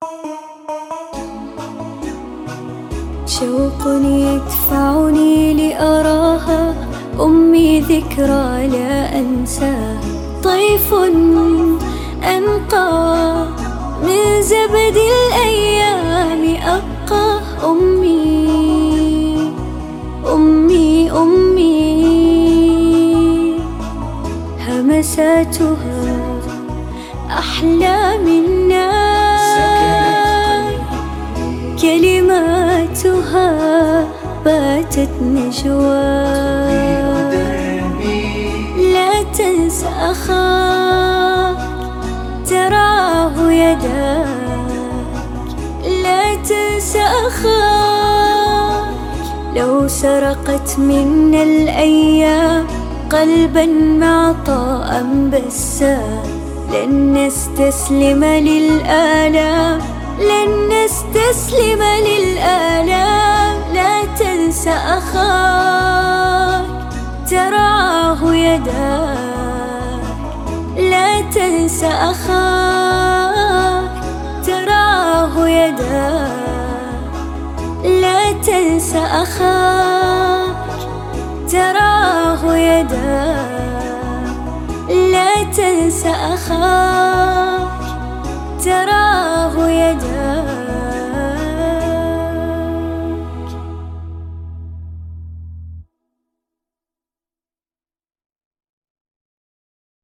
شوق يدفعني لأراها أمي، ذكرى لا أنساها. طيف أنقى من زبد الأيام أبقى. أمي أمي أمي، همساتها أحلى منا، كلماتها باتت نجوى. لا تنس أخاك تراه يداك، لا تنس أخاك. لو سرقت منا الأيام قلبا معطاء بسام، لن نستسلم للآلام، لن نستسلم للآلام. لا تنس أخاك ترعاه يداك، لا تنس أخاك ترعاه يداك، لا تنس أخاك ترعاه يداك، لا تنس أخاك ترعاه